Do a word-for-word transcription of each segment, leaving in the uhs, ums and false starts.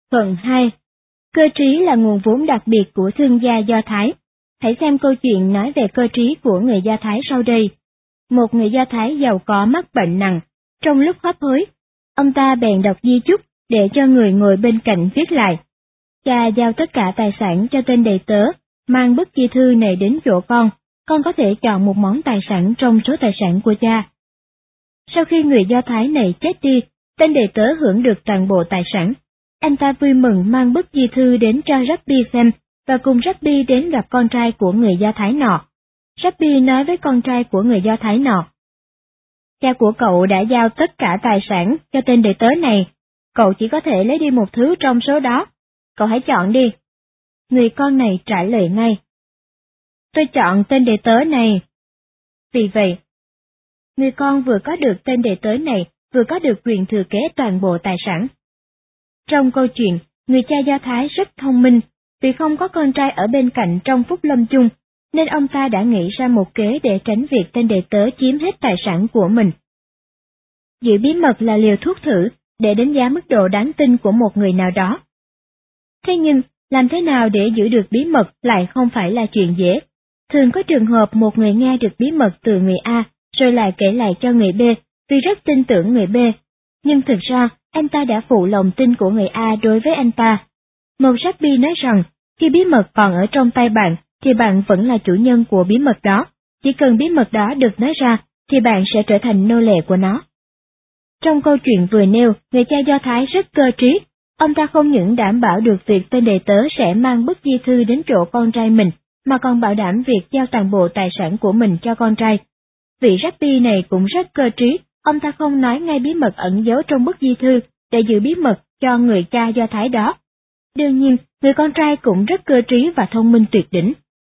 Phần hai. Cơ trí là nguồn vốn đặc biệt của thương gia Do Thái. Hãy xem câu chuyện nói về cơ trí của người Do Thái sau đây. Một người Do Thái giàu có mắc bệnh nặng. Trong lúc hấp hối, ông ta bèn đọc di chúc để cho người ngồi bên cạnh viết lại. Cha giao tất cả tài sản cho tên đầy tớ, mang bức di thư này đến chỗ con, con có thể chọn một món tài sản trong số tài sản của cha. Sau khi người Do Thái này chết đi, tên đầy tớ hưởng được toàn bộ tài sản. Anh ta vui mừng mang bức di thư đến cho Rabbi xem, và cùng Rabbi đến gặp con trai của người Do Thái nọ. Rabbi nói với con trai của người Do Thái nọ: Cha của cậu đã giao tất cả tài sản cho tên đầy tớ này, cậu chỉ có thể lấy đi một thứ trong số đó, cậu hãy chọn đi. Người con này trả lời ngay: Tôi chọn tên đầy tớ này. Vì vậy, người con vừa có được tên đầy tớ này, vừa có được quyền thừa kế toàn bộ tài sản. Trong câu chuyện, người cha Do Thái rất thông minh, vì không có con trai ở bên cạnh trong phút lâm chung, nên ông ta đã nghĩ ra một kế để tránh việc tên đầy tớ chiếm hết tài sản của mình. Giữ bí mật là liều thuốc thử, để đánh giá mức độ đáng tin của một người nào đó. Thế nhưng, làm thế nào để giữ được bí mật lại không phải là chuyện dễ. Thường có trường hợp một người nghe được bí mật từ người A, rồi lại kể lại cho người B, vì rất tin tưởng người B. Nhưng thực ra, anh ta đã phụ lòng tin của người A đối với anh ta. Một Rabbi nói rằng, khi bí mật còn ở trong tay bạn, thì bạn vẫn là chủ nhân của bí mật đó. Chỉ cần bí mật đó được nói ra, thì bạn sẽ trở thành nô lệ của nó. Trong câu chuyện vừa nêu, người cha Do Thái rất cơ trí. Ông ta không những đảm bảo được việc tên đầy tớ sẽ mang bức di thư đến chỗ con trai mình, mà còn bảo đảm việc giao toàn bộ tài sản của mình cho con trai. Vị Rabbi này cũng rất cơ trí, ông ta không nói ngay bí mật ẩn giấu trong bức di thư, để giữ bí mật cho người cha Do Thái đó. Đương nhiên, người con trai cũng rất cơ trí và thông minh tuyệt đỉnh.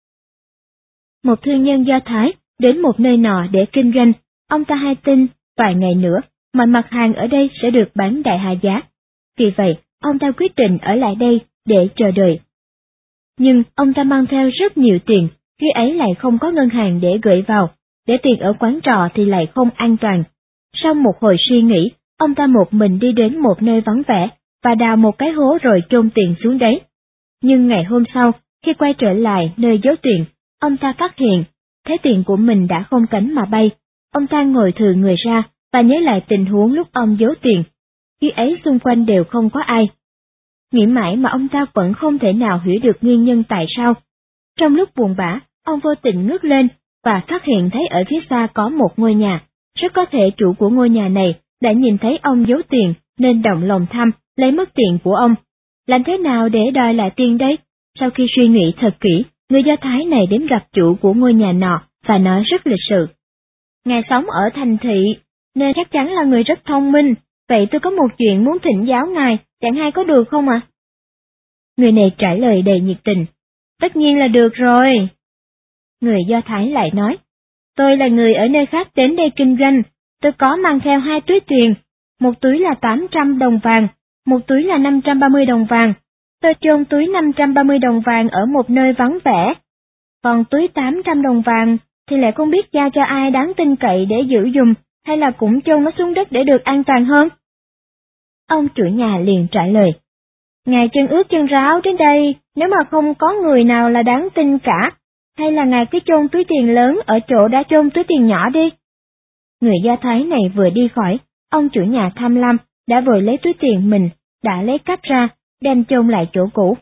Một thương nhân Do Thái đến một nơi nọ để kinh doanh, ông ta hay tin, vài ngày nữa, mọi mặt hàng ở đây sẽ được bán đại hạ giá. Vì vậy, ông ta quyết định ở lại đây để chờ đợi. Nhưng ông ta mang theo rất nhiều tiền, khi ấy lại không có ngân hàng để gửi vào, để tiền ở quán trọ thì lại không an toàn. Sau một hồi suy nghĩ, ông ta một mình đi đến một nơi vắng vẻ, và đào một cái hố rồi chôn tiền xuống đấy. Nhưng ngày hôm sau, khi quay trở lại nơi giấu tiền, ông ta phát hiện, thấy tiền của mình đã không cánh mà bay. Ông ta ngồi thừ người ra, và nhớ lại tình huống lúc ông giấu tiền. Khi ấy xung quanh đều không có ai. Nghĩ mãi mà ông ta vẫn không thể nào hiểu được nguyên nhân tại sao. Trong lúc buồn bã, ông vô tình ngước lên, và phát hiện thấy ở phía xa có một ngôi nhà. Rất có thể chủ của ngôi nhà này đã nhìn thấy ông giấu tiền, nên động lòng tham, lấy mất tiền của ông. Làm thế nào để đòi lại tiền đấy? Sau khi suy nghĩ thật kỹ, người Do Thái này đến gặp chủ của ngôi nhà nọ, và nói rất lịch sự. Ngài sống ở thành thị, nên chắc chắn là người rất thông minh, vậy tôi có một chuyện muốn thỉnh giáo ngài, chẳng hay có được không ạ? À? Người này trả lời đầy nhiệt tình, tất nhiên là được rồi. Người Do Thái lại nói, tôi là người ở nơi khác đến đây kinh doanh, tôi có mang theo hai túi tiền, một túi là tám trăm đồng vàng, một túi là năm trăm ba mươi đồng vàng. Tôi chôn túi năm trăm ba mươi đồng vàng ở một nơi vắng vẻ, còn túi tám trăm đồng vàng thì lại không biết giao cho ai đáng tin cậy để giữ dùm, hay là cũng chôn nó xuống đất để được an toàn hơn? Ông chủ nhà liền trả lời, ngài chân ướt chân ráo đến đây, nếu mà không có người nào là đáng tin cả, hay là ngài cứ chôn túi tiền lớn ở chỗ đã chôn túi tiền nhỏ đi. Người Do Thái này vừa đi khỏi, ông chủ nhà tham lam đã vội lấy túi tiền mình đã lấy cắp ra, đem chôn lại chỗ cũ.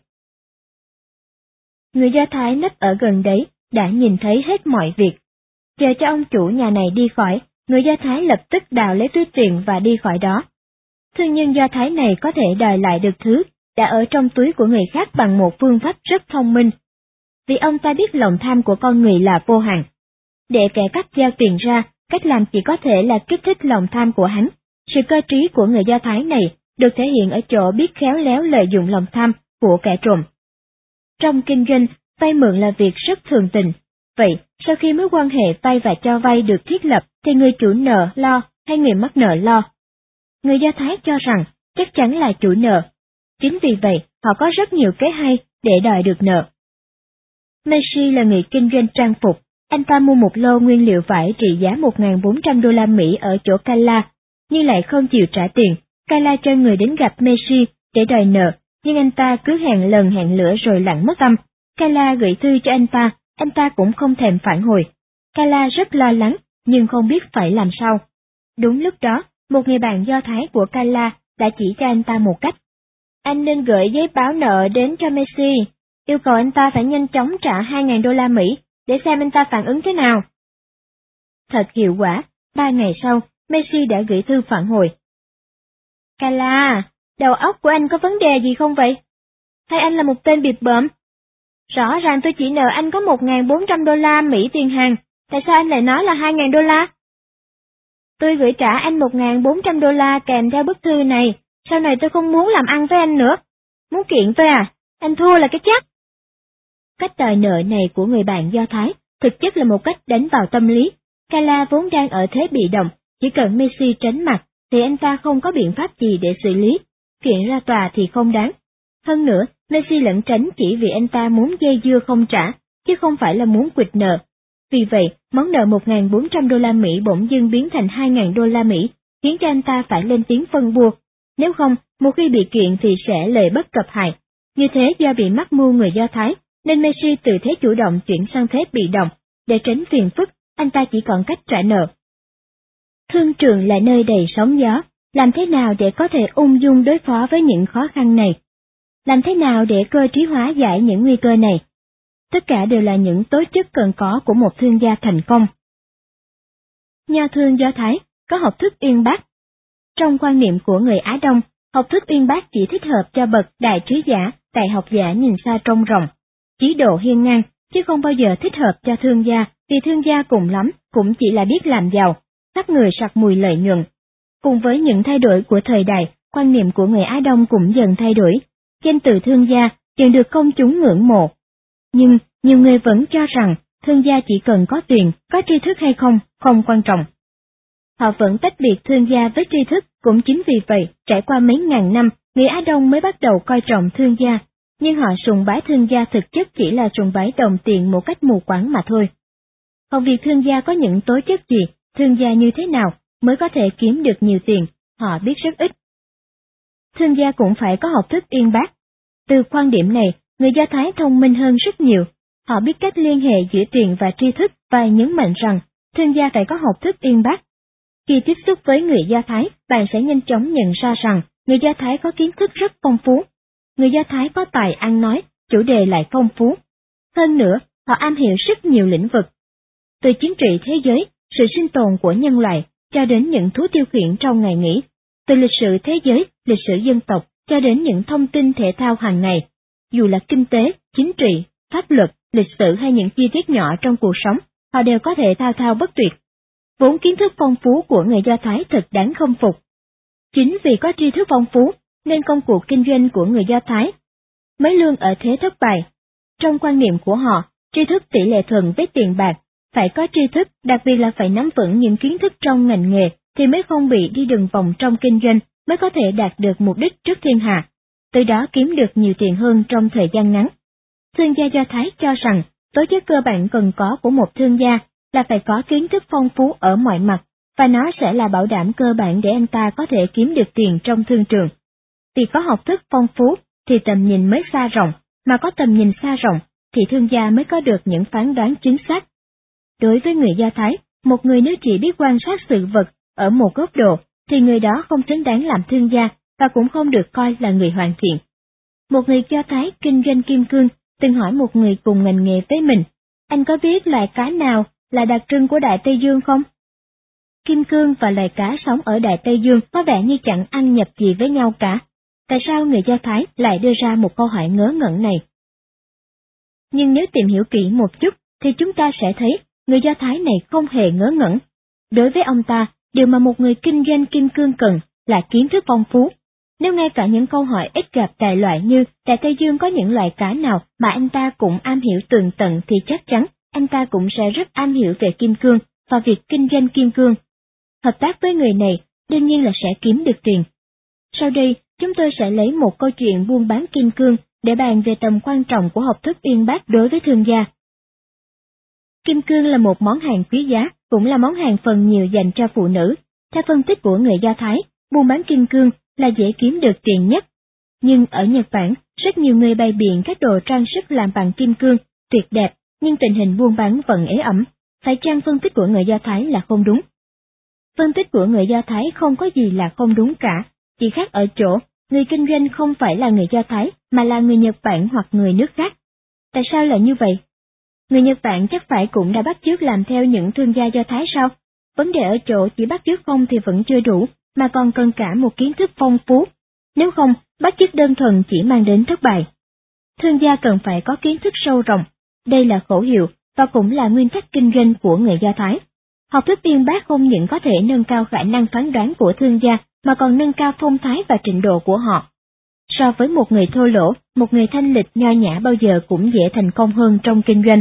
Người Do Thái nấp ở gần đấy đã nhìn thấy hết mọi việc. Chờ cho ông chủ nhà này đi khỏi, người Do Thái lập tức đào lấy túi tiền và đi khỏi đó. Thương nhân Do Thái này có thể đòi lại được thứ đã ở trong túi của người khác bằng một phương pháp rất thông minh. Vì ông ta biết lòng tham của con người là vô hạn. Để kẻ cắp giao tiền ra, cách làm chỉ có thể là kích thích lòng tham của hắn. Sự cơ trí của người Do Thái này được thể hiện ở chỗ biết khéo léo lợi dụng lòng tham của kẻ trộm. Trong kinh doanh, vay mượn là việc rất thường tình. Vậy, sau khi mối quan hệ vay và cho vay được thiết lập, thì người chủ nợ lo hay người mắc nợ lo? Người Do Thái cho rằng chắc chắn là chủ nợ. Chính vì vậy, họ có rất nhiều kế hay để đòi được nợ. Messi là người kinh doanh trang phục. Anh ta mua một lô nguyên liệu vải trị giá một nghìn bốn trăm đô la Mỹ ở chỗ Kala, nhưng lại không chịu trả tiền. Kala cho người đến gặp Messi để đòi nợ, nhưng anh ta cứ hẹn lần hẹn lữa rồi lặng mất tâm. Kala gửi thư cho anh ta, anh ta cũng không thèm phản hồi. Kala rất lo lắng, nhưng không biết phải làm sao. Đúng lúc đó, một người bạn Do Thái của Kala đã chỉ cho anh ta một cách. Anh nên gửi giấy báo nợ đến cho Messi, yêu cầu anh ta phải nhanh chóng trả hai nghìn đô la Mỹ, để xem anh ta phản ứng thế nào. Thật hiệu quả, ba ngày sau, Messi đã gửi thư phản hồi. Kala, đầu óc của anh có vấn đề gì không vậy? Hay anh là một tên bịp bợm? Rõ ràng tôi chỉ nợ anh có một nghìn bốn trăm đô la Mỹ tiền hàng, tại sao anh lại nói là hai nghìn đô la? Tôi gửi trả anh một nghìn bốn trăm đô la kèm theo bức thư này, sau này tôi không muốn làm ăn với anh nữa. Muốn kiện tôi à? Anh thua là cái chắc. Cách đòi nợ này của người bạn Do Thái thực chất là một cách đánh vào tâm lý. Kala vốn đang ở thế bị động, chỉ cần Messi tránh mặt thì anh ta không có biện pháp gì để xử lý, kiện ra tòa thì không đáng. Hơn nữa, Messi lẩn tránh chỉ vì anh ta muốn dây dưa không trả, chứ không phải là muốn quỵt nợ. Vì vậy, món nợ một nghìn bốn trăm đô la Mỹ bỗng dưng biến thành hai nghìn đô la Mỹ, khiến cho anh ta phải lên tiếng phân bua. Nếu không, một khi bị kiện thì sẽ lời bất cập hại. Như thế do bị mắc mưu người Do Thái, nên Messi từ thế chủ động chuyển sang thế bị động. Để tránh phiền phức, anh ta chỉ còn cách trả nợ. Thương trường là nơi đầy sóng gió, làm thế nào để có thể ung dung đối phó với những khó khăn này? Làm thế nào để cơ trí hóa giải những nguy cơ này? Tất cả đều là những tố chất cần có của một thương gia thành công. Nho thương Do Thái có học thức uyên bác. Trong quan niệm của người Á Đông, học thức uyên bác chỉ thích hợp cho bậc đại trí giả, đại học giả nhìn xa trông rộng, chí độ hiên ngang, chứ không bao giờ thích hợp cho thương gia, vì thương gia cùng lắm cũng chỉ là biết làm giàu, khắp người sặc mùi lợi nhuận. Cùng với những thay đổi của thời đại, quan niệm của người Á Đông cũng dần thay đổi. Danh từ thương gia dần được công chúng ngưỡng mộ. Nhưng, nhiều người vẫn cho rằng, thương gia chỉ cần có tiền, có tri thức hay không, không quan trọng. Họ vẫn tách biệt thương gia với tri thức, cũng chính vì vậy, trải qua mấy ngàn năm, người Á Đông mới bắt đầu coi trọng thương gia, nhưng họ sùng bái thương gia thực chất chỉ là sùng bái đồng tiền một cách mù quáng mà thôi. Còn việc thương gia có những tố chất gì, thương gia như thế nào mới có thể kiếm được nhiều tiền, họ biết rất ít. Thương gia cũng phải có học thức uyên bác. Từ quan điểm này, người Do Thái thông minh hơn rất nhiều. Họ biết cách liên hệ giữa tiền và tri thức và nhấn mạnh rằng thương gia phải có học thức uyên bác. Khi tiếp xúc với người Do Thái, bạn sẽ nhanh chóng nhận ra rằng người Do Thái có kiến thức rất phong phú. Người Do Thái có tài ăn nói, chủ đề lại phong phú. Hơn nữa, họ am hiểu rất nhiều lĩnh vực. Từ chính trị thế giới, sự sinh tồn của nhân loại, cho đến những thú tiêu khiển trong ngày nghỉ. Từ lịch sử thế giới, lịch sử dân tộc, cho đến những thông tin thể thao hàng ngày. Dù là kinh tế, chính trị, pháp luật, lịch sử hay những chi tiết nhỏ trong cuộc sống, họ đều có thể thao thao bất tuyệt. Vốn kiến thức phong phú của người Do Thái thật đáng khâm phục. Chính vì có tri thức phong phú, nên công cuộc kinh doanh của người Do Thái mới luôn ở thế thất bại. Trong quan niệm của họ, tri thức tỷ lệ thuận với tiền bạc, phải có tri thức, đặc biệt là phải nắm vững những kiến thức trong ngành nghề, thì mới không bị đi đường vòng trong kinh doanh, mới có thể đạt được mục đích trước thiên hạ, từ đó kiếm được nhiều tiền hơn trong thời gian ngắn. Thương gia Do Thái cho rằng, tố chất cơ bản cần có của một thương gia là phải có kiến thức phong phú ở mọi mặt, và nó sẽ là bảo đảm cơ bản để anh ta có thể kiếm được tiền trong thương trường. Vì có học thức phong phú thì tầm nhìn mới xa rộng, mà có tầm nhìn xa rộng thì thương gia mới có được những phán đoán chính xác. Đối với người Do Thái, một người nếu chỉ biết quan sát sự vật ở một góc độ, thì người đó không xứng đáng làm thương gia và cũng không được coi là người hoàn thiện. Một người Do Thái kinh doanh kim cương từng hỏi một người cùng ngành nghề với mình, anh có biết loài cá nào là đặc trưng của Đại Tây Dương không? Kim cương và loài cá sống ở Đại Tây Dương có vẻ như chẳng ăn nhập gì với nhau cả. Tại sao người Do Thái lại đưa ra một câu hỏi ngớ ngẩn này? Nhưng nếu tìm hiểu kỹ một chút, thì chúng ta sẽ thấy người Do Thái này không hề ngớ ngẩn. Đối với ông ta, điều mà một người kinh doanh kim cương cần là kiến thức phong phú. Nếu ngay cả những câu hỏi ít gặp đại loại như Đại Tây Dương có những loại cá nào mà anh ta cũng am hiểu tường tận thì chắc chắn anh ta cũng sẽ rất am hiểu về kim cương và việc kinh doanh kim cương. Hợp tác với người này đương nhiên là sẽ kiếm được tiền. Sau đây, chúng tôi sẽ lấy một câu chuyện buôn bán kim cương để bàn về tầm quan trọng của học thức uyên bác đối với thương gia. Kim cương là một món hàng quý giá, cũng là món hàng phần nhiều dành cho phụ nữ. Theo phân tích của người Do Thái, buôn bán kim cương là dễ kiếm được tiền nhất. Nhưng ở Nhật Bản, rất nhiều người bày biện các đồ trang sức làm bằng kim cương, tuyệt đẹp, nhưng tình hình buôn bán vẫn ế ẩm. Phải chăng phân tích của người Do Thái là không đúng? Phân tích của người Do Thái không có gì là không đúng cả, chỉ khác ở chỗ, người kinh doanh không phải là người Do Thái, mà là người Nhật Bản hoặc người nước khác. Tại sao lại như vậy? Người Nhật Bản chắc phải cũng đã bắt chước làm theo những thương gia Do Thái sao? Vấn đề ở chỗ chỉ bắt chước không thì vẫn chưa đủ, mà còn cần cả một kiến thức phong phú. Nếu không, bắt chước đơn thuần chỉ mang đến thất bại. Thương gia cần phải có kiến thức sâu rộng. Đây là khẩu hiệu và cũng là nguyên tắc kinh doanh của người Do Thái. Học thức uyên bác không những có thể nâng cao khả năng phán đoán của thương gia, mà còn nâng cao phong thái và trình độ của họ. So với một người thô lỗ, một người thanh lịch nho nhã bao giờ cũng dễ thành công hơn trong kinh doanh.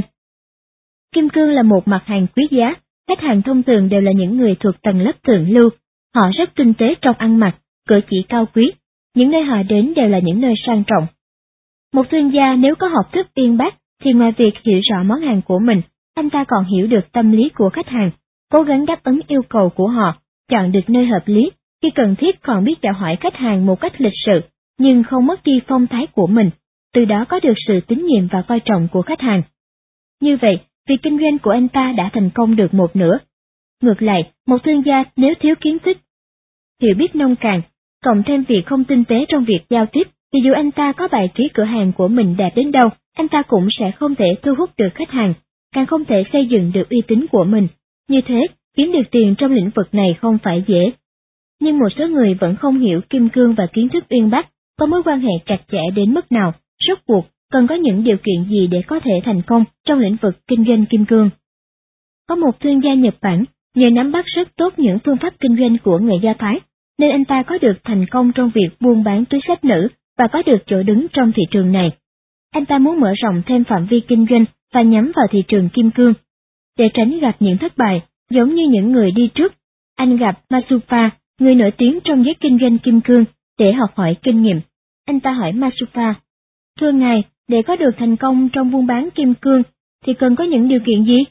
Kim cương là một mặt hàng quý giá, khách hàng thông thường đều là những người thuộc tầng lớp thượng lưu, họ rất tinh tế trong ăn mặc, cử chỉ cao quý, những nơi họ đến đều là những nơi sang trọng. Một thương gia nếu có học thức uyên bác, thì ngoài việc hiểu rõ món hàng của mình, anh ta còn hiểu được tâm lý của khách hàng, cố gắng đáp ứng yêu cầu của họ, chọn được nơi hợp lý, khi cần thiết còn biết chào hỏi khách hàng một cách lịch sự, nhưng không mất đi phong thái của mình, từ đó có được sự tín nhiệm và coi trọng của khách hàng. Như vậy, việc kinh doanh của anh ta đã thành công được một nửa. Ngược lại, một thương gia nếu thiếu kiến thức, hiểu biết nông cạn, cộng thêm việc không tinh tế trong việc giao tiếp, thì dù anh ta có bài trí cửa hàng của mình đẹp đến đâu, anh ta cũng sẽ không thể thu hút được khách hàng, càng không thể xây dựng được uy tín của mình. Như thế, kiếm được tiền trong lĩnh vực này không phải dễ. Nhưng một số người vẫn không hiểu kim cương và kiến thức uyên bác có mối quan hệ chặt chẽ đến mức nào, rốt cuộc cần có những điều kiện gì để có thể thành công trong lĩnh vực kinh doanh kim cương. Có một thương gia Nhật Bản, nhờ nắm bắt rất tốt những phương pháp kinh doanh của người Do Thái, nên anh ta có được thành công trong việc buôn bán túi xách nữ và có được chỗ đứng trong thị trường này. Anh ta muốn mở rộng thêm phạm vi kinh doanh và nhắm vào thị trường kim cương. Để tránh gặp những thất bại, giống như những người đi trước, anh gặp Masufa, người nổi tiếng trong giới kinh doanh kim cương, để học hỏi kinh nghiệm. Anh ta hỏi Masufa, thưa ngài, để có được thành công trong buôn bán kim cương, thì cần có những điều kiện gì?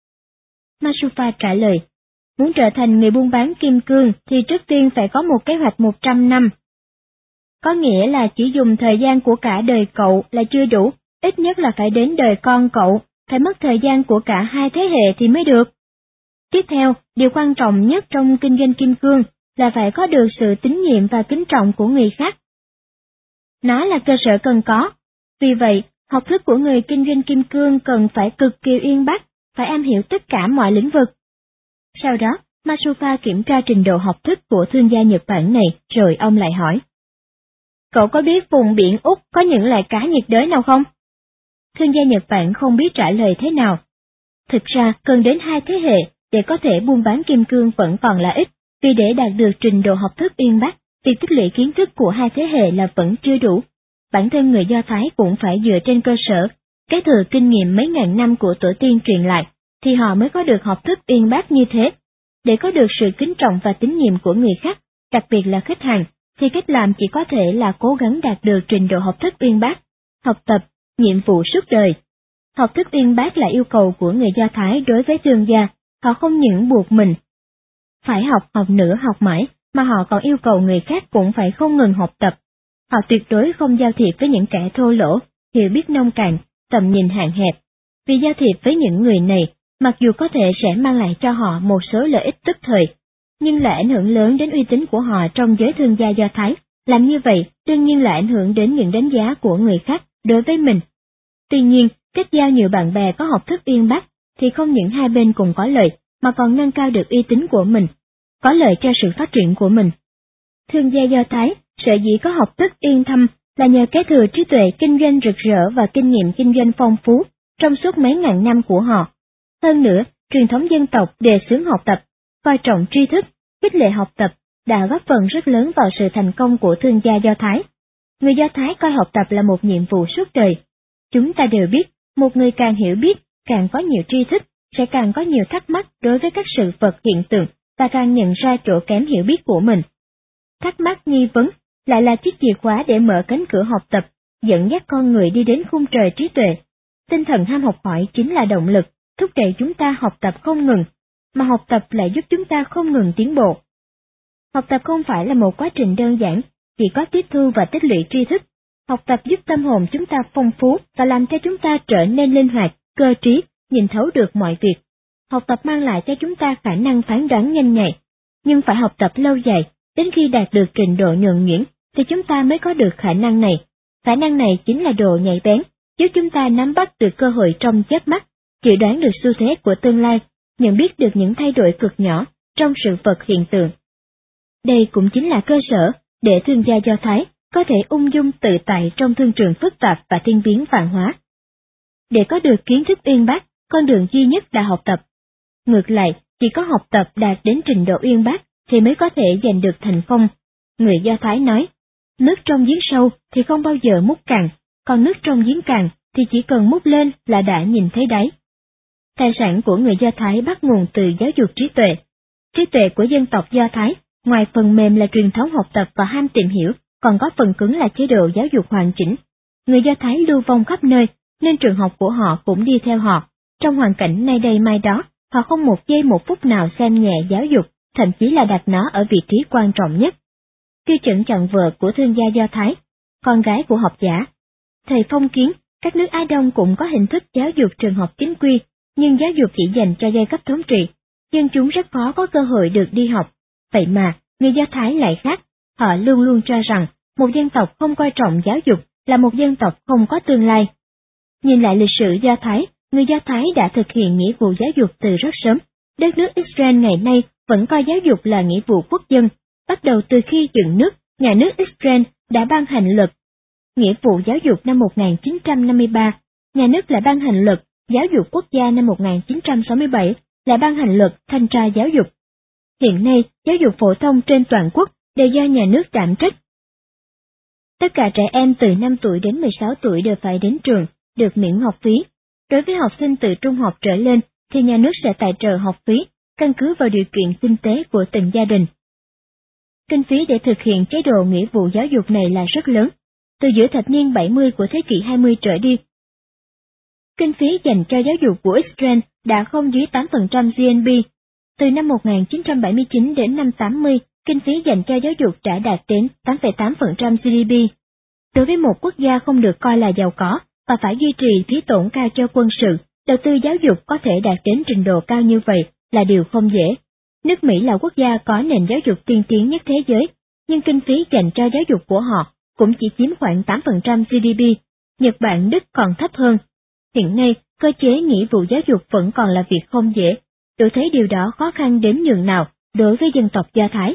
Masufa trả lời, muốn trở thành người buôn bán kim cương thì trước tiên phải có một kế hoạch một trăm năm. Có nghĩa là chỉ dùng thời gian của cả đời cậu là chưa đủ, ít nhất là phải đến đời con cậu, phải mất thời gian của cả hai thế hệ thì mới được. Tiếp theo, điều quan trọng nhất trong kinh doanh kim cương là phải có được sự tín nhiệm và kính trọng của người khác. Nó là cơ sở cần có. Vì vậy, học thức của người kinh doanh kim cương cần phải cực kỳ uyên bác, phải am hiểu tất cả mọi lĩnh vực. Sau đó, Masufa kiểm tra trình độ học thức của thương gia Nhật Bản này, rồi ông lại hỏi. Cậu có biết vùng biển Úc có những loài cá nhiệt đới nào không? Thương gia Nhật Bản không biết trả lời thế nào. Thực ra, cần đến hai thế hệ để có thể buôn bán kim cương vẫn còn là ít, vì để đạt được trình độ học thức uyên bác, việc tích lũy kiến thức của hai thế hệ là vẫn chưa đủ. Bản thân người Do Thái cũng phải dựa trên cơ sở, kế thừa kinh nghiệm mấy ngàn năm của tổ tiên truyền lại, thì họ mới có được học thức uyên bác như thế. Để có được sự kính trọng và tín nhiệm của người khác, đặc biệt là khách hàng, thì cách làm chỉ có thể là cố gắng đạt được trình độ học thức uyên bác, học tập, nhiệm vụ suốt đời. Học thức uyên bác là yêu cầu của người Do Thái đối với thương gia, họ không những buộc mình phải học học nữa học mãi, mà họ còn yêu cầu người khác cũng phải không ngừng học tập. Họ tuyệt đối không giao thiệp với những kẻ thô lỗ, hiểu biết nông cạn, tầm nhìn hạn hẹp. Vì giao thiệp với những người này, mặc dù có thể sẽ mang lại cho họ một số lợi ích tức thời, nhưng lại ảnh hưởng lớn đến uy tín của họ trong giới thương gia Do Thái. Làm như vậy, đương nhiên là ảnh hưởng đến những đánh giá của người khác đối với mình. Tuy nhiên, kết giao nhiều bạn bè có học thức uyên bác, thì không những hai bên cùng có lợi, mà còn nâng cao được uy tín của mình, có lợi cho sự phát triển của mình. Thương gia Do Thái, sở dĩ có học thức uyên thâm, là nhờ kế thừa trí tuệ kinh doanh rực rỡ và kinh nghiệm kinh doanh phong phú trong suốt mấy ngàn năm của họ. Hơn nữa, truyền thống dân tộc đề xướng học tập, coi trọng tri thức, khích lệ học tập, đã góp phần rất lớn vào sự thành công của thương gia Do Thái. Người Do Thái coi học tập là một nhiệm vụ suốt đời. Chúng ta đều biết, một người càng hiểu biết, càng có nhiều tri thức, sẽ càng có nhiều thắc mắc đối với các sự vật hiện tượng, và càng nhận ra chỗ kém hiểu biết của mình. Thắc mắc nghi vấn lại là chiếc chìa khóa để mở cánh cửa học tập, dẫn dắt con người đi đến khung trời trí tuệ. Tinh thần ham học hỏi chính là động lực, thúc đẩy chúng ta học tập không ngừng, mà học tập lại giúp chúng ta không ngừng tiến bộ. Học tập không phải là một quá trình đơn giản, chỉ có tiếp thu và tích lũy tri thức. Học tập giúp tâm hồn chúng ta phong phú và làm cho chúng ta trở nên linh hoạt, cơ trí, nhìn thấu được mọi việc. Học tập mang lại cho chúng ta khả năng phán đoán nhanh nhạy, nhưng phải học tập lâu dài, đến khi đạt được trình độ nhuần nhuyễn thì chúng ta mới có được khả năng này. Khả năng này chính là độ nhạy bén, giúp chúng ta nắm bắt được cơ hội trong chớp mắt, dự đoán được xu thế của tương lai, nhận biết được những thay đổi cực nhỏ trong sự vật hiện tượng. Đây cũng chính là cơ sở để thương gia Do Thái có thể ung dung tự tại trong thương trường phức tạp và thiên biến vạn hóa. Để có được kiến thức uyên bác, con đường duy nhất là học tập. Ngược lại, chỉ có học tập đạt đến trình độ uyên bác thì mới có thể giành được thành công. Người Do Thái nói, nước trong giếng sâu thì không bao giờ múc cạn, còn nước trong giếng cạn thì chỉ cần múc lên là đã nhìn thấy đáy. Tài sản của người Do Thái bắt nguồn từ giáo dục trí tuệ. Trí tuệ của dân tộc Do Thái, ngoài phần mềm là truyền thống học tập và ham tìm hiểu, còn có phần cứng là chế độ giáo dục hoàn chỉnh. Người Do Thái lưu vong khắp nơi, nên trường học của họ cũng đi theo họ. Trong hoàn cảnh nay đây mai đó, họ không một giây một phút nào xem nhẹ giáo dục, thậm chí là đặt nó ở vị trí quan trọng nhất. Tiêu chuẩn chọn vợ của thương gia Do Thái, con gái của học giả. Thời phong kiến, các nước Á Đông cũng có hình thức giáo dục trường học chính quy, nhưng giáo dục chỉ dành cho giai cấp thống trị, dân chúng rất khó có cơ hội được đi học. Vậy mà, người Do Thái lại khác, họ luôn luôn cho rằng một dân tộc không coi trọng giáo dục là một dân tộc không có tương lai. Nhìn lại lịch sử Do Thái, người Do Thái đã thực hiện nghĩa vụ giáo dục từ rất sớm. Đất nước Israel ngày nay vẫn coi giáo dục là nghĩa vụ quốc dân. Bắt đầu từ khi dựng nước, nhà nước Israel đã ban hành luật nghĩa vụ giáo dục năm một nghìn chín trăm năm mươi ba, nhà nước lại ban hành luật giáo dục quốc gia năm một nghìn chín trăm sáu mươi bảy, lại ban hành luật thanh tra giáo dục. Hiện nay, giáo dục phổ thông trên toàn quốc đều do nhà nước đảm trách. Tất cả trẻ em từ năm tuổi đến mười sáu tuổi đều phải đến trường, được miễn học phí. Đối với học sinh từ trung học trở lên, thì nhà nước sẽ tài trợ học phí, căn cứ vào điều kiện kinh tế của từng gia đình. Kinh phí để thực hiện chế độ nghĩa vụ giáo dục này là rất lớn. Từ giữa thập niên bảy mươi của thế kỷ hai mươi trở đi, kinh phí dành cho giáo dục của Israel đã không dưới tám phần trăm giê en pê. Từ năm một nghìn chín trăm bảy mươi chín đến năm tám mươi, kinh phí dành cho giáo dục đã đạt đến tám phẩy tám phần trăm giê đê pê. Đối với một quốc gia không được coi là giàu có và phải duy trì phí tổn cao cho quân sự, đầu tư giáo dục có thể đạt đến trình độ cao như vậy là điều không dễ. Nước Mỹ là quốc gia có nền giáo dục tiên tiến nhất thế giới, nhưng kinh phí dành cho giáo dục của họ cũng chỉ chiếm khoảng tám phần trăm giê đê pê. Nhật Bản, Đức còn thấp hơn. Hiện nay, cơ chế nghĩa vụ giáo dục vẫn còn là việc không dễ, đủ thấy điều đó khó khăn đến nhường nào đối với dân tộc Do Thái.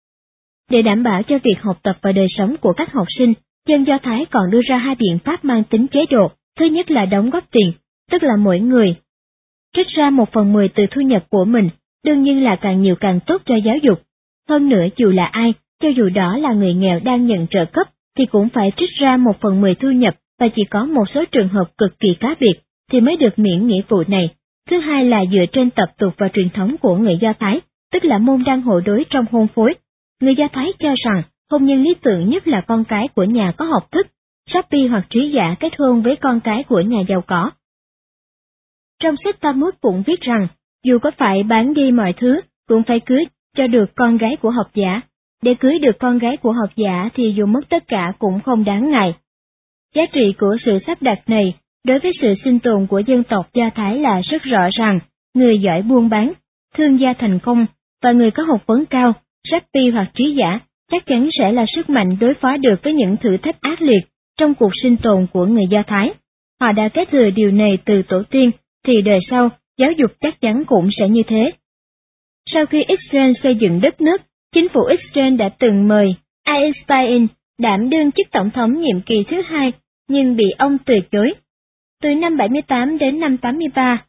Để đảm bảo cho việc học tập và đời sống của các học sinh, dân Do Thái còn đưa ra hai biện pháp mang tính chế độ. Thứ nhất là đóng góp tiền, tức là mỗi người trích ra một phần mười từ thu nhập của mình, đương nhiên là càng nhiều càng tốt cho giáo dục. Hơn nữa, dù là ai, cho dù đó là người nghèo đang nhận trợ cấp, thì cũng phải trích ra một phần mười thu nhập, và chỉ có một số trường hợp cực kỳ cá biệt thì mới được miễn nghĩa vụ này. Thứ hai là dựa trên tập tục và truyền thống của người Do Thái, tức là môn đăng hộ đối trong hôn phối. Người Do Thái cho rằng hôn nhân lý tưởng nhất là con cái của nhà có học thức, Rabbi hoặc trí giả kết hôn với con cái của nhà giàu có. Trong sách Talmud cũng viết rằng, dù có phải bán đi mọi thứ, cũng phải cưới cho được con gái của học giả. Để cưới được con gái của học giả thì dù mất tất cả cũng không đáng ngại. Giá trị của sự sắp đặt này đối với sự sinh tồn của dân tộc Do Thái là rất rõ ràng. Người giỏi buôn bán, thương gia thành công và người có học vấn cao, Rabbi hoặc trí giả, chắc chắn sẽ là sức mạnh đối phó được với những thử thách ác liệt trong cuộc sinh tồn của người Do Thái. Họ đã kế thừa điều này từ tổ tiên, thì đời sau, giáo dục chắc chắn cũng sẽ như thế. Sau khi Israel xây dựng đất nước, chính phủ Israel đã từng mời Einstein đảm đương chức tổng thống nhiệm kỳ thứ hai, nhưng bị ông từ chối. Từ năm bảy mươi tám đến năm tám mươi ba,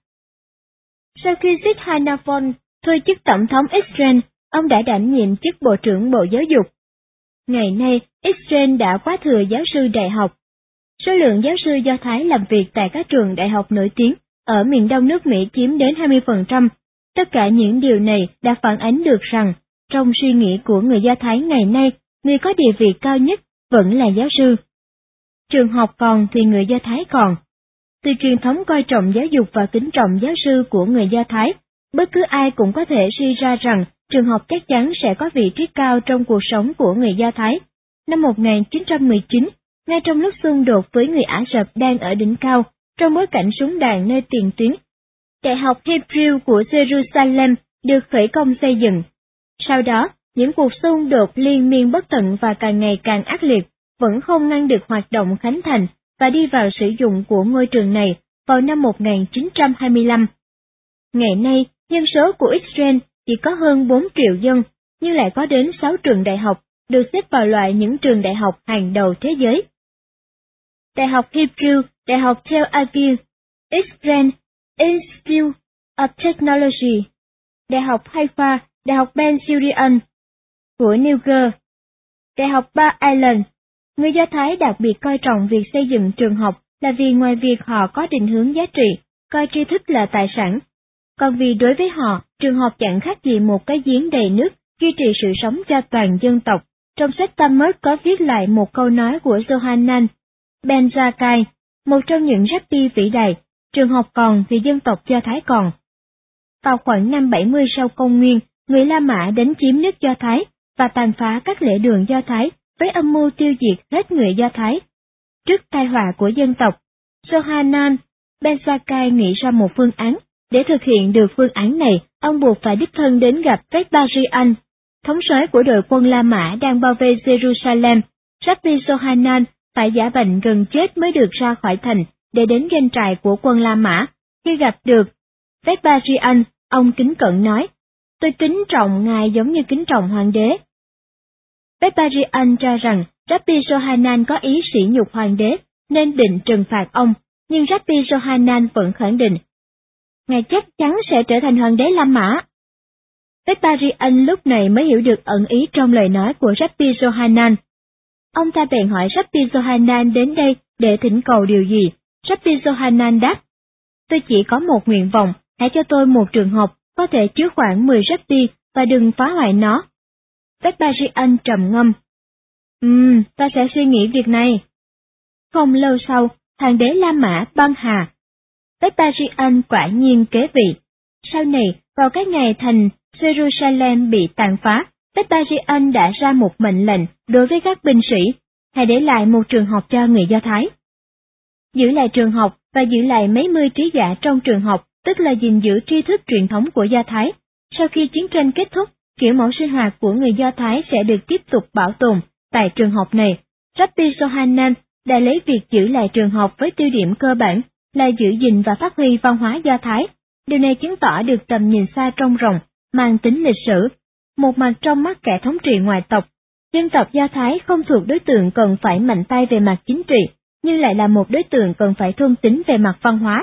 sau khi Zvi Hanavon thôi chức tổng thống Israel, ông đã đảm nhiệm chức Bộ trưởng Bộ Giáo dục. Ngày nay, Israel đã quá thừa giáo sư đại học. Số lượng giáo sư Do Thái làm việc tại các trường đại học nổi tiếng ở miền đông nước Mỹ chiếm đến hai mươi phần trăm. Tất cả những điều này đã phản ánh được rằng, trong suy nghĩ của người Do Thái ngày nay, người có địa vị cao nhất vẫn là giáo sư. Trường học còn thì người Do Thái còn. Từ truyền thống coi trọng giáo dục và kính trọng giáo sư của người Do Thái, bất cứ ai cũng có thể suy ra rằng trường học chắc chắn sẽ có vị trí cao trong cuộc sống của người Do Thái. Năm một nghìn chín trăm mười chín, ngay trong lúc xung đột với người Ả Rập đang ở đỉnh cao, trong bối cảnh súng đạn nơi tiền tuyến, Đại học Hebrew của Jerusalem được khởi công xây dựng. Sau đó, những cuộc xung đột liên miên bất tận và càng ngày càng ác liệt vẫn không ngăn được hoạt động khánh thành và đi vào sử dụng của ngôi trường này vào năm một nghìn chín trăm hai mươi lăm. Ngày nay, dân số của Israel chỉ có hơn bốn triệu dân, nhưng lại có đến sáu trường đại học, được xếp vào loại những trường đại học hàng đầu thế giới. Đại học Hebrew, Đại học Tel Aviv, Israel Institute of Technology, Đại học Haifa, Đại học Ben Gurion của Niger, Đại học Bar Ilan. Người Do Thái đặc biệt coi trọng việc xây dựng trường học là vì ngoài việc họ có định hướng giá trị, coi tri thức là tài sản, còn vì đối với họ, trường học chẳng khác gì một cái giếng đầy nước, duy trì sự sống cho toàn dân tộc. Trong sách Talmud có viết lại một câu nói của Yohanan Ben Zakkai, một trong những rabbi vĩ đại, trường học còn vì dân tộc Do Thái còn. Vào khoảng năm bảy mươi sau công nguyên, người La Mã đến chiếm nước Do Thái và tàn phá các lễ đường Do Thái với âm mưu tiêu diệt hết người Do Thái. Trước tai họa của dân tộc, Yohanan Ben Zakkai nghĩ ra một phương án. Để thực hiện được phương án này, ông buộc phải đích thân đến gặp Vespasian, thống soái của đội quân La Mã đang bao vây Jerusalem. Rabbi Yohanan phải giả bệnh gần chết mới được ra khỏi thành để đến doanh trại của quân La Mã. Khi gặp được Vespasian, ông kính cẩn nói, tôi kính trọng ngài giống như kính trọng hoàng đế. Vespasian cho rằng Rabbi Yohanan có ý sỉ nhục hoàng đế nên định trừng phạt ông, nhưng Rabbi Yohanan vẫn khẳng định, ngài chắc chắn sẽ trở thành hoàng đế La Mã. Vespasian lúc này mới hiểu được ẩn ý trong lời nói của Rabbi Yohanan. Ông ta bèn hỏi Rabbi Yohanan đến đây để thỉnh cầu điều gì. Rabbi Yohanan đáp, tôi chỉ có một nguyện vọng, hãy cho tôi một trường học, có thể chứa khoảng mười rabbi và đừng phá hoại nó. Vespasian trầm ngâm. Ừm, ta sẽ suy nghĩ việc này. Không lâu sau, hoàng đế La Mã băng hà. Vespasian quả nhiên kế vị. Sau này, vào các ngày thành Jerusalem bị tàn phá, Vespasian đã ra một mệnh lệnh đối với các binh sĩ, hãy để lại một trường học cho người Do Thái. Giữ lại trường học và giữ lại mấy mươi trí giả trong trường học, tức là gìn giữ tri thức truyền thống của Do Thái. Sau khi chiến tranh kết thúc, kiểu mẫu sinh hoạt của người Do Thái sẽ được tiếp tục bảo tồn tại trường học này. Rabbi Yohanan đã lấy việc giữ lại trường học với tiêu điểm cơ bản là giữ gìn và phát huy văn hóa Do Thái. Điều này chứng tỏ được tầm nhìn xa trông rộng, mang tính lịch sử. Một mặt trong mắt kẻ thống trị ngoại tộc, dân tộc Do Thái không thuộc đối tượng cần phải mạnh tay về mặt chính trị, nhưng lại là một đối tượng cần phải thôn tính về mặt văn hóa.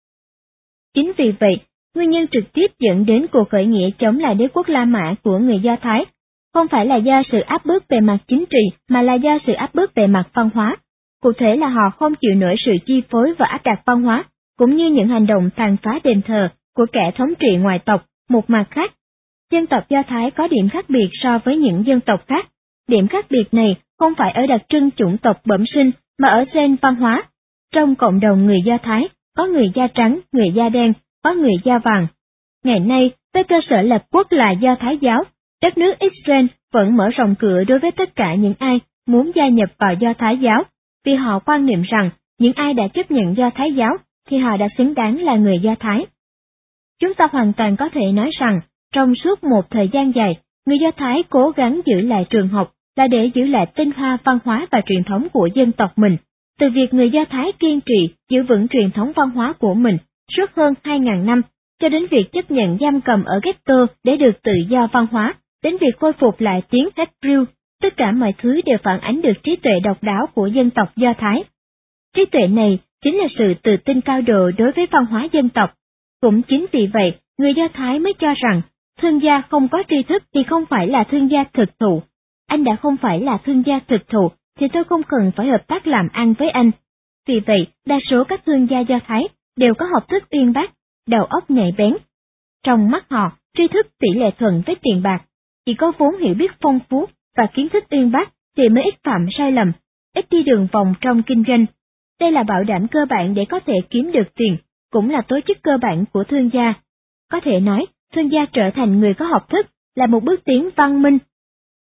Chính vì vậy, nguyên nhân trực tiếp dẫn đến cuộc khởi nghĩa chống lại đế quốc La Mã của người Do Thái không phải là do sự áp bức về mặt chính trị mà là do sự áp bức về mặt văn hóa. Cụ thể là họ không chịu nổi sự chi phối và áp đặt văn hóa, cũng như những hành động tàn phá đền thờ của kẻ thống trị ngoại tộc. Một mặt khác, dân tộc Do Thái có điểm khác biệt so với những dân tộc khác. Điểm khác biệt này không phải ở đặc trưng chủng tộc bẩm sinh mà ở trên văn hóa. Trong cộng đồng người Do Thái, có người da trắng, người da đen, có người da vàng. Ngày nay, với cơ sở lập quốc là Do Thái giáo, đất nước Israel vẫn mở rộng cửa đối với tất cả những ai muốn gia nhập vào Do Thái giáo, vì họ quan niệm rằng những ai đã chấp nhận Do Thái giáo thì họ đã xứng đáng là người Do Thái. Chúng ta hoàn toàn có thể nói rằng, trong suốt một thời gian dài, người Do Thái cố gắng giữ lại trường học là để giữ lại tinh hoa văn hóa và truyền thống của dân tộc mình. Từ việc người Do Thái kiên trì giữ vững truyền thống văn hóa của mình suốt hơn hai nghìn năm, cho đến việc chấp nhận giam cầm ở ghetto để được tự do văn hóa, đến việc khôi phục lại tiếng Hebrew, tất cả mọi thứ đều phản ánh được trí tuệ độc đáo của dân tộc Do Thái. Trí tuệ này chính là sự tự tin cao độ đối với văn hóa dân tộc. Cũng chính vì vậy, người Do Thái mới cho rằng, thương gia không có tri thức thì không phải là thương gia thực thụ. Anh đã không phải là thương gia thực thụ, thì tôi không cần phải hợp tác làm ăn với anh. Vì vậy, đa số các thương gia Do Thái đều có học thức uyên bác, đầu óc nhạy bén. Trong mắt họ, tri thức tỷ lệ thuận với tiền bạc. Chỉ có vốn hiểu biết phong phú và kiến thức uyên bác thì mới ít phạm sai lầm, ít đi đường vòng trong kinh doanh. Đây là bảo đảm cơ bản để có thể kiếm được tiền, cũng là tố chất cơ bản của thương gia. Có thể nói, thương gia trở thành người có học thức là một bước tiến văn minh,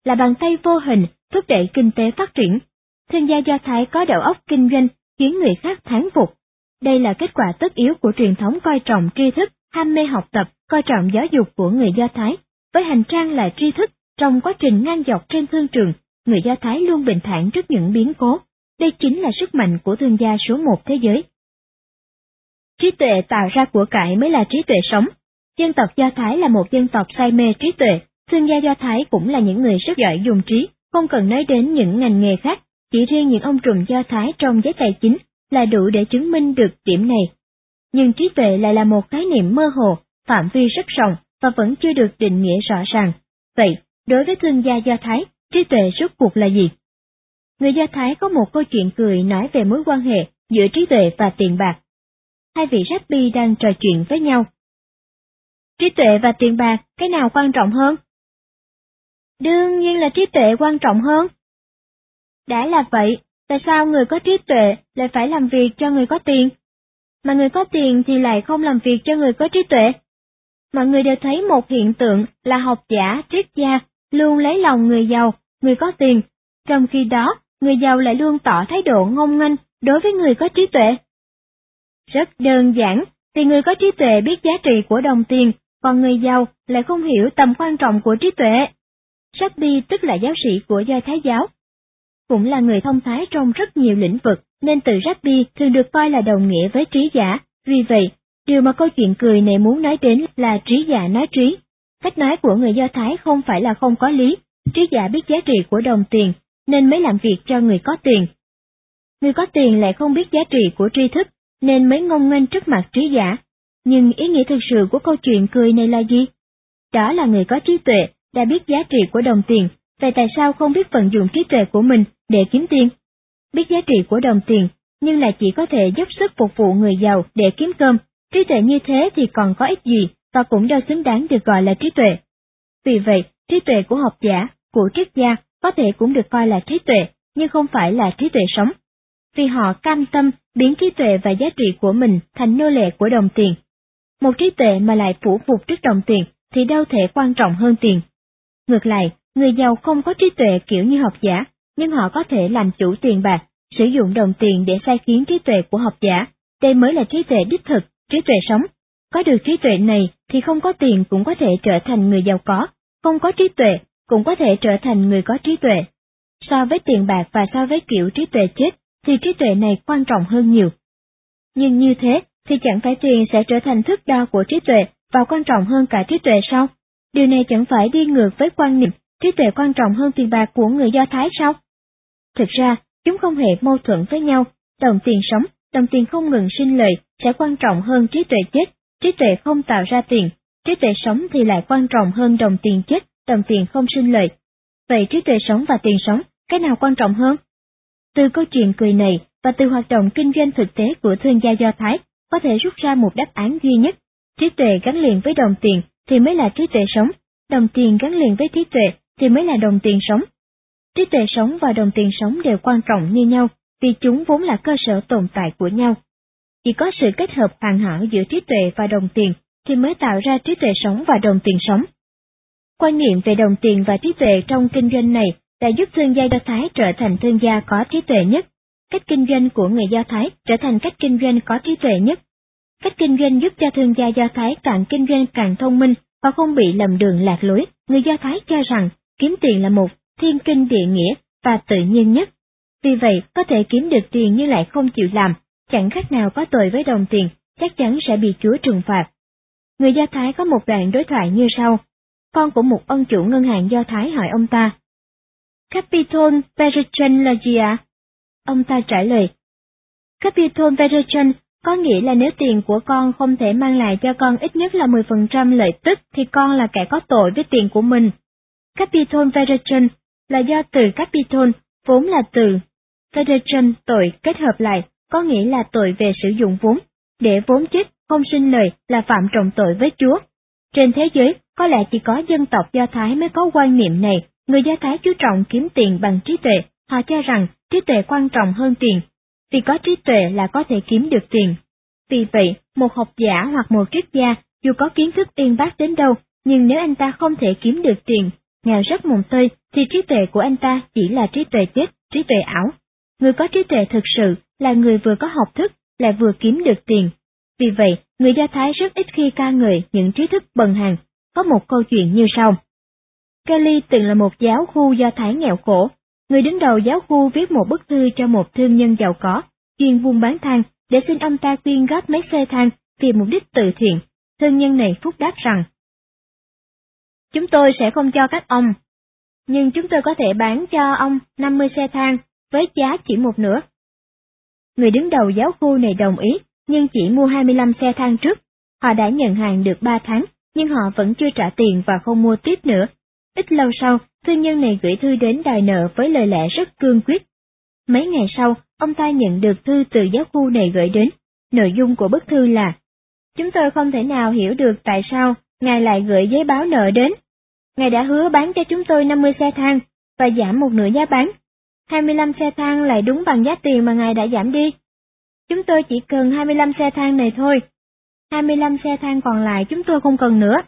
là bàn tay vô hình thúc đẩy kinh tế phát triển. Thương gia Do Thái có đầu óc kinh doanh khiến người khác thán phục. Đây là kết quả tất yếu của truyền thống coi trọng tri thức, ham mê học tập, coi trọng giáo dục của người Do Thái. Với hành trang là tri thức, trong quá trình ngang dọc trên thương trường, người Do Thái luôn bình thản trước những biến cố. Đây chính là sức mạnh của thương gia số một thế giới. Trí tuệ tạo ra của cải mới là trí tuệ sống. Dân tộc Do Thái là một dân tộc say mê trí tuệ, thương gia Do Thái cũng là những người rất giỏi dùng trí, không cần nói đến những ngành nghề khác, chỉ riêng những ông trùm Do Thái trong giới tài chính là đủ để chứng minh được điểm này. Nhưng trí tuệ lại là một khái niệm mơ hồ, phạm vi rất rộng và vẫn chưa được định nghĩa rõ ràng. Vậy, đối với thương gia Do Thái, trí tuệ rốt cuộc là gì? Người Do Thái có một câu chuyện cười nói về mối quan hệ giữa trí tuệ và tiền bạc. Hai vị rabbi đang trò chuyện với nhau. Trí tuệ và tiền bạc, cái nào quan trọng hơn? Đương nhiên là trí tuệ quan trọng hơn. Đã là vậy, tại sao người có trí tuệ lại phải làm việc cho người có tiền? Mà người có tiền thì lại không làm việc cho người có trí tuệ? Mọi người đều thấy một hiện tượng là học giả, triết gia luôn lấy lòng người giàu, người có tiền, trong khi đó người giàu lại luôn tỏ thái độ ngông nghênh đối với người có trí tuệ. Rất đơn giản, thì người có trí tuệ biết giá trị của đồng tiền, còn người giàu lại không hiểu tầm quan trọng của trí tuệ. Rabbi tức là giáo sĩ của Do Thái giáo, cũng là người thông thái trong rất nhiều lĩnh vực, nên từ Rabbi thường được coi là đồng nghĩa với trí giả. Vì vậy, điều mà câu chuyện cười này muốn nói đến là trí giả nói trí. Cách nói của người Do Thái không phải là không có lý, trí giả biết giá trị của đồng tiền, nên mới làm việc cho người có tiền. Người có tiền lại không biết giá trị của tri thức, nên mới ngông nghênh trước mặt trí giả. Nhưng ý nghĩa thực sự của câu chuyện cười này là gì? Đó là người có trí tuệ, đã biết giá trị của đồng tiền, vậy tại sao không biết vận dụng trí tuệ của mình để kiếm tiền? Biết giá trị của đồng tiền, nhưng lại chỉ có thể dốc sức phục vụ người giàu để kiếm cơm, trí tuệ như thế thì còn có ích gì, và cũng đâu xứng đáng được gọi là trí tuệ. Vì vậy, trí tuệ của học giả, của triết gia có thể cũng được coi là trí tuệ, nhưng không phải là trí tuệ sống. Vì họ cam tâm biến trí tuệ và giá trị của mình thành nô lệ của đồng tiền. Một trí tuệ mà lại phủ phục trước đồng tiền thì đâu thể quan trọng hơn tiền. Ngược lại, người giàu không có trí tuệ kiểu như học giả, nhưng họ có thể làm chủ tiền bạc, sử dụng đồng tiền để sai khiến trí tuệ của học giả. Đây mới là trí tuệ đích thực, trí tuệ sống. Có được trí tuệ này thì không có tiền cũng có thể trở thành người giàu có, không có trí tuệ cũng có thể trở thành người có trí tuệ. So với tiền bạc và so với kiểu trí tuệ chết, thì trí tuệ này quan trọng hơn nhiều. Nhưng như thế thì chẳng phải tiền sẽ trở thành thước đo của trí tuệ và quan trọng hơn cả trí tuệ sao? Điều này chẳng phải đi ngược với quan niệm trí tuệ quan trọng hơn tiền bạc của người Do Thái sao? Thực ra, chúng không hề mâu thuẫn với nhau. Đồng tiền sống, đồng tiền không ngừng sinh lợi sẽ quan trọng hơn trí tuệ chết. Trí tuệ không tạo ra tiền, trí tuệ sống thì lại quan trọng hơn đồng tiền chết, đồng tiền không sinh lợi. Vậy trí tuệ sống và tiền sống, cái nào quan trọng hơn? Từ câu chuyện cười này và từ hoạt động kinh doanh thực tế của thương gia Do Thái, có thể rút ra một đáp án duy nhất. Trí tuệ gắn liền với đồng tiền thì mới là trí tuệ sống, đồng tiền gắn liền với trí tuệ thì mới là đồng tiền sống. Trí tuệ sống và đồng tiền sống đều quan trọng như nhau, vì chúng vốn là cơ sở tồn tại của nhau. Chỉ có sự kết hợp hoàn hảo giữa trí tuệ và đồng tiền thì mới tạo ra trí tuệ sống và đồng tiền sống. Quan niệm về đồng tiền và trí tuệ trong kinh doanh này đã giúp thương gia Do Thái trở thành thương gia có trí tuệ nhất. Cách kinh doanh của người Do Thái trở thành cách kinh doanh có trí tuệ nhất. Cách kinh doanh giúp cho thương gia Do Thái càng kinh doanh càng thông minh và không bị lầm đường lạc lối. Người Do Thái cho rằng kiếm tiền là một thiên kinh địa nghĩa và tự nhiên nhất. Vì vậy, có thể kiếm được tiền nhưng lại không chịu làm, chẳng khác nào có tội với đồng tiền, chắc chắn sẽ bị Chúa trừng phạt. Người Do Thái có một đoạn đối thoại như sau. Con của một ông chủ ngân hàng Do Thái hỏi ông ta, Capital Vegetation là gì ạ? Ông ta trả lời, Capital Vegetation có nghĩa là nếu tiền của con không thể mang lại cho con ít nhất là mười phần trăm lợi tức thì con là kẻ có tội với tiền của mình. Capital Vegetation là do từ capital, vốn là từ vegetation tội kết hợp lại, có nghĩa là tội về sử dụng vốn. Để vốn chết không sinh lời là phạm trọng tội với Chúa. Trên thế giới, có lẽ chỉ có dân tộc Do Thái mới có quan niệm này. Người Do Thái chú trọng kiếm tiền bằng trí tuệ, họ cho rằng trí tuệ quan trọng hơn tiền. Vì có trí tuệ là có thể kiếm được tiền. Vì vậy, một học giả hoặc một triết gia, dù có kiến thức uyên bác đến đâu, nhưng nếu anh ta không thể kiếm được tiền, nghèo rất mồng tơi, thì trí tuệ của anh ta chỉ là trí tuệ chết, trí tuệ ảo. Người có trí tuệ thực sự là người vừa có học thức, lại vừa kiếm được tiền. Vì vậy, người Do Thái rất ít khi ca ngợi những trí thức bần hàn. Có một câu chuyện như sau. Kelly từng là một giáo khu Do Thái nghèo khổ. Người đứng đầu giáo khu viết một bức thư cho một thương nhân giàu có, chuyên buôn bán than, để xin ông ta quyên góp mấy xe than vì mục đích từ thiện. Thương nhân này phúc đáp rằng, chúng tôi sẽ không cho các ông, nhưng chúng tôi có thể bán cho ông năm mươi xe than với giá chỉ một nửa. Người đứng đầu giáo khu này đồng ý, nhưng chỉ mua hai mươi lăm xe than trước. Họ đã nhận hàng được ba tháng, nhưng họ vẫn chưa trả tiền và không mua tiếp nữa. Ít lâu sau, thương nhân này gửi thư đến đòi nợ với lời lẽ rất cương quyết. Mấy ngày sau, ông ta nhận được thư từ giáo khu này gửi đến. Nội dung của bức thư là, chúng tôi không thể nào hiểu được tại sao ngài lại gửi giấy báo nợ đến. Ngài đã hứa bán cho chúng tôi năm mươi xe than và giảm một nửa giá bán. hai mươi lăm xe than lại đúng bằng giá tiền mà ngài đã giảm đi. Chúng tôi chỉ cần hai mươi lăm xe than này thôi. hai mươi lăm xe than còn lại chúng tôi không cần nữa.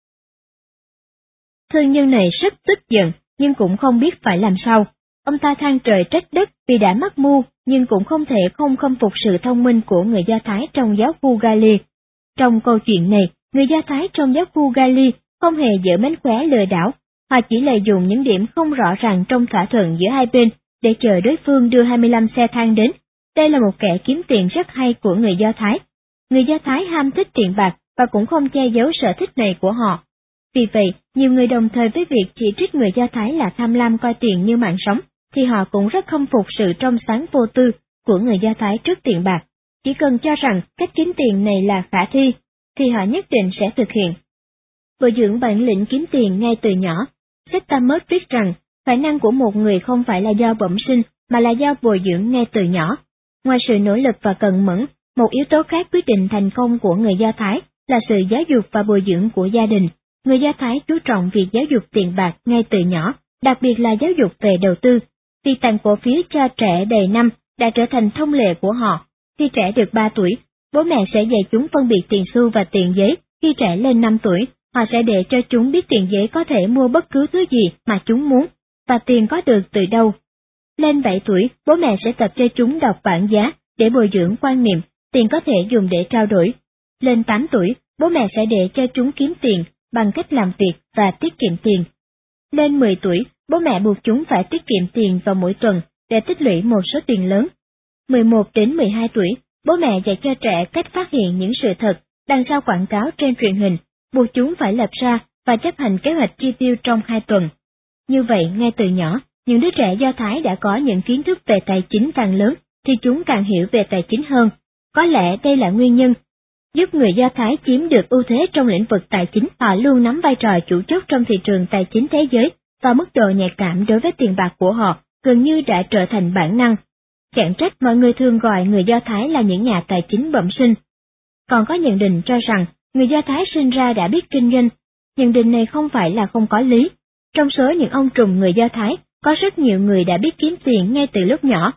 Thương nhân này rất tức giận, nhưng cũng không biết phải làm sao. Ông ta than trời trách đất vì đã mắc mưu, nhưng cũng không thể không khâm phục sự thông minh của người Do Thái trong giáo khu Gali. Trong câu chuyện này, người Do Thái trong giáo khu Gali không hề giở mánh khóe lừa đảo, họ chỉ lợi dụng những điểm không rõ ràng trong thỏa thuận giữa hai bên để chờ đối phương đưa hai mươi lăm xe than đến. Đây là một kẻ kiếm tiền rất hay của người Do Thái. Người Do Thái ham thích tiền bạc và cũng không che giấu sở thích này của họ. Vì vậy, nhiều người đồng thời với việc chỉ trích người Do Thái là tham lam coi tiền như mạng sống, thì họ cũng rất khâm phục sự trong sáng vô tư của người Do Thái trước tiền bạc. Chỉ cần cho rằng cách kiếm tiền này là khả thi, thì họ nhất định sẽ thực hiện. Bồi dưỡng bản lĩnh kiếm tiền ngay từ nhỏ. Stammer viết rằng, khả năng của một người không phải là do bẩm sinh, mà là do bồi dưỡng ngay từ nhỏ. Ngoài sự nỗ lực và cần mẫn, một yếu tố khác quyết định thành công của người Do Thái là sự giáo dục và bồi dưỡng của gia đình. Người Do Thái chú trọng việc giáo dục tiền bạc ngay từ nhỏ, đặc biệt là giáo dục về đầu tư. Việc tặng cổ phiếu cho trẻ đầy năm đã trở thành thông lệ của họ. Khi trẻ được ba tuổi, bố mẹ sẽ dạy chúng phân biệt tiền xu và tiền giấy. Khi trẻ lên năm tuổi, họ sẽ để cho chúng biết tiền giấy có thể mua bất cứ thứ gì mà chúng muốn, và tiền có được từ đâu. Lên bảy tuổi, bố mẹ sẽ tập cho chúng đọc bảng giá để bồi dưỡng quan niệm, tiền có thể dùng để trao đổi. Lên tám tuổi, bố mẹ sẽ để cho chúng kiếm tiền bằng cách làm việc và tiết kiệm tiền. Lên mười tuổi, bố mẹ buộc chúng phải tiết kiệm tiền vào mỗi tuần để tích lũy một số tiền lớn. mười một đến mười hai tuổi, bố mẹ dạy cho trẻ cách phát hiện những sự thật đằng sau quảng cáo trên truyền hình, buộc chúng phải lập ra và chấp hành kế hoạch chi tiêu trong hai tuần. Như vậy, ngay từ nhỏ, những đứa trẻ Do Thái đã có những kiến thức về tài chính càng lớn, thì chúng càng hiểu về tài chính hơn. Có lẽ đây là nguyên nhân giúp người Do Thái chiếm được ưu thế trong lĩnh vực tài chính. Họ luôn nắm vai trò chủ chốt trong thị trường tài chính thế giới, và mức độ nhạy cảm đối với tiền bạc của họ gần như đã trở thành bản năng. Chẳng trách mọi người thường gọi người Do Thái là những nhà tài chính bẩm sinh. Còn có nhận định cho rằng người Do Thái sinh ra đã biết kinh doanh. Nhận định này không phải là không có lý. Trong số những ông trùm người Do Thái, có rất nhiều người đã biết kiếm tiền ngay từ lúc nhỏ.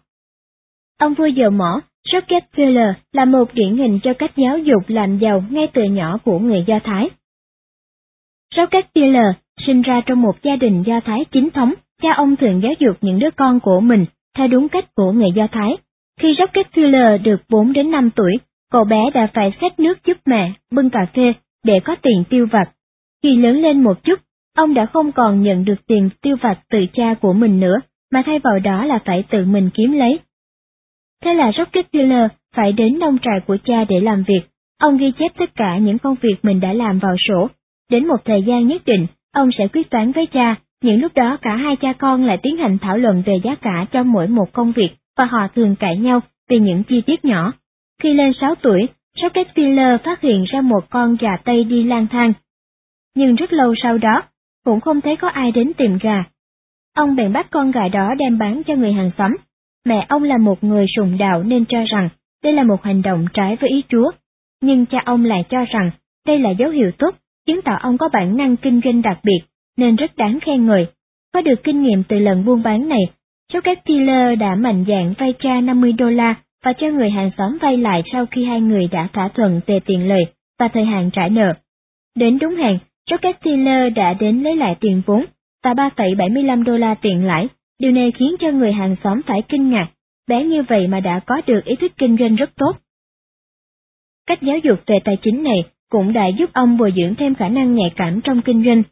Ông vua dầu mỏ Rockefeller là một điển hình cho cách giáo dục làm giàu ngay từ nhỏ của người Do Thái. Rockefeller sinh ra trong một gia đình Do Thái chính thống, cha ông thường giáo dục những đứa con của mình theo đúng cách của người Do Thái. Khi Rockefeller được bốn đến năm tuổi, cậu bé đã phải xách nước giúp mẹ bưng cà phê để có tiền tiêu vặt. Khi lớn lên một chút, ông đã không còn nhận được tiền tiêu vặt từ cha của mình nữa, mà thay vào đó là phải tự mình kiếm lấy. Thế là Rockefeller phải đến nông trại của cha để làm việc. Ông ghi chép tất cả những công việc mình đã làm vào sổ. Đến một thời gian nhất định, ông sẽ quyết toán với cha. Những lúc đó cả hai cha con lại tiến hành thảo luận về giá cả cho mỗi một công việc, và họ thường cãi nhau vì những chi tiết nhỏ. Khi lên sáu tuổi, Rockefeller phát hiện ra một con gà Tây đi lang thang. Nhưng rất lâu sau đó, cũng không thấy có ai đến tìm gà. Ông bèn bắt con gà đó đem bán cho người hàng xóm. Mẹ ông là một người sùng đạo nên cho rằng đây là một hành động trái với ý Chúa. Nhưng cha ông lại cho rằng đây là dấu hiệu tốt, chứng tỏ ông có bản năng kinh doanh đặc biệt, nên rất đáng khen ngợi. Có được kinh nghiệm từ lần buôn bán này, Rockefeller đã mạnh dạn vay cha năm mươi đô la và cho người hàng xóm vay lại sau khi hai người đã thỏa thuận về tiền lời và thời hạn trả nợ. Đến đúng hạn, Rockefeller đã đến lấy lại tiền vốn. và ba phẩy bảy mươi lăm đô la tiền lãi. Điều này khiến cho người hàng xóm phải kinh ngạc, bé như vậy mà đã có được ý thức kinh doanh rất tốt. Cách giáo dục về tài chính này cũng đã giúp ông bồi dưỡng thêm khả năng nhạy cảm trong kinh doanh.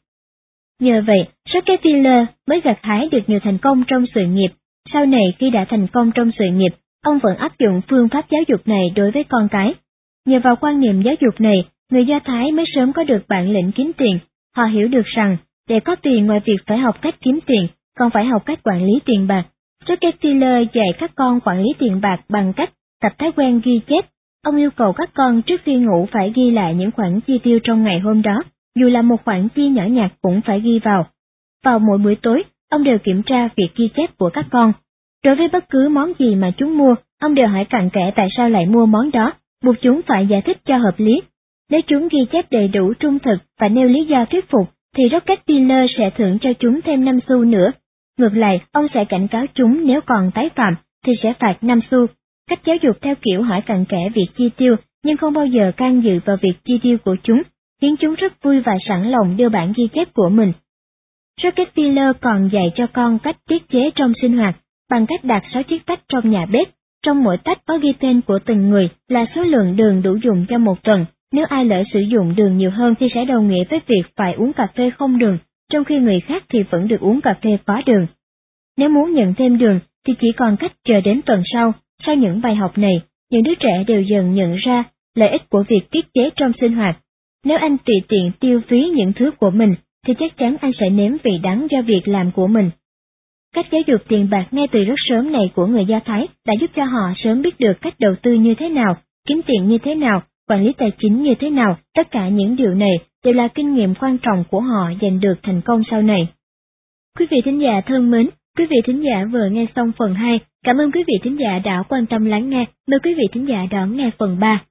Nhờ vậy, Rockefeller mới gặt hái được nhiều thành công trong sự nghiệp. Sau này khi đã thành công trong sự nghiệp, ông vẫn áp dụng phương pháp giáo dục này đối với con cái. Nhờ vào quan niệm giáo dục này, người Do Thái mới sớm có được bản lĩnh kiếm tiền. Họ hiểu được rằng, để có tiền ngoài việc phải học cách kiếm tiền, còn phải học cách quản lý tiền bạc. Rockefeller dạy các con quản lý tiền bạc bằng cách tập thói quen ghi chép. Ông yêu cầu các con trước khi ngủ phải ghi lại những khoản chi tiêu trong ngày hôm đó, dù là một khoản chi nhỏ nhặt cũng phải ghi vào. Vào mỗi buổi tối, ông đều kiểm tra việc ghi chép của các con. Đối với bất cứ món gì mà chúng mua, ông đều hỏi cặn kẽ tại sao lại mua món đó, buộc chúng phải giải thích cho hợp lý. Nếu chúng ghi chép đầy đủ trung thực và nêu lý do thuyết phục, thì Rockefeller sẽ thưởng cho chúng thêm năm xu nữa. Ngược lại, ông sẽ cảnh cáo chúng nếu còn tái phạm, thì sẽ phạt năm xu. Cách giáo dục theo kiểu hỏi cặn kẽ việc chi tiêu, nhưng không bao giờ can dự vào việc chi tiêu của chúng, khiến chúng rất vui và sẵn lòng đưa bản ghi chép của mình. Rockefeller còn dạy cho con cách tiết chế trong sinh hoạt, bằng cách đặt sáu chiếc tách trong nhà bếp. Trong mỗi tách có ghi tên của từng người là số lượng đường đủ dùng cho một tuần. Nếu ai lỡ sử dụng đường nhiều hơn thì sẽ đồng nghĩa với việc phải uống cà phê không đường, trong khi người khác thì vẫn được uống cà phê có đường. Nếu muốn nhận thêm đường thì chỉ còn cách chờ đến tuần sau. Sau những bài học này, những đứa trẻ đều dần nhận ra lợi ích của việc tiết chế trong sinh hoạt. Nếu anh tùy tiện tiêu phí những thứ của mình, thì chắc chắn anh sẽ nếm vị đắng do việc làm của mình. Cách giáo dục tiền bạc ngay từ rất sớm này của người Do Thái đã giúp cho họ sớm biết được cách đầu tư như thế nào, kiếm tiền như thế nào, quản lý tài chính như thế nào. Tất cả những điều này đều là kinh nghiệm quan trọng của họ giành được thành công sau này. Quý vị thính giả thân mến, quý vị thính giả vừa nghe xong phần hai. Cảm ơn quý vị thính giả đã quan tâm lắng nghe. Mời quý vị thính giả đón nghe phần ba.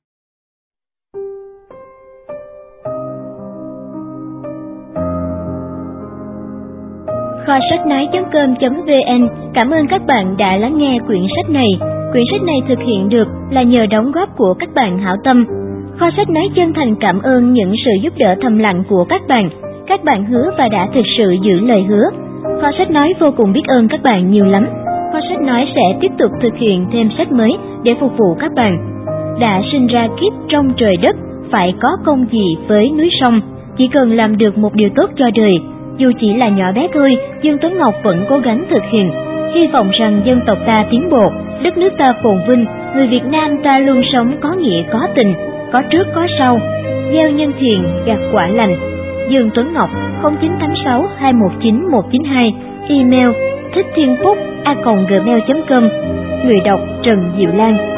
Kho sách nói chấm com chấm vn cảm ơn các bạn đã lắng nghe quyển sách này. Quyển sách này thực hiện được là nhờ đóng góp của các bạn hảo tâm. Kho sách nói chân thành cảm ơn những sự giúp đỡ thầm lặng của các bạn. Các bạn hứa và đã thực sự giữ lời hứa. Kho sách nói vô cùng biết ơn các bạn nhiều lắm. Kho sách nói sẽ tiếp tục thực hiện thêm sách mới để phục vụ các bạn. Đã sinh ra kiếp trong trời đất, phải có công gì với núi sông, chỉ cần làm được một điều tốt cho đời. Dù chỉ là nhỏ bé thôi, Dương Tuấn Ngọc vẫn cố gắng thực hiện. Hy vọng rằng dân tộc ta tiến bộ, đất nước ta phồn vinh, người Việt Nam ta luôn sống có nghĩa có tình, có trước có sau, gieo nhân thiện gặt quả lành. Dương Tuấn Ngọc không chín tám sáu hai một chín một chín hai, email thích thiên phúc a còng gmail chấm com, người đọc Trần Diệu Lan.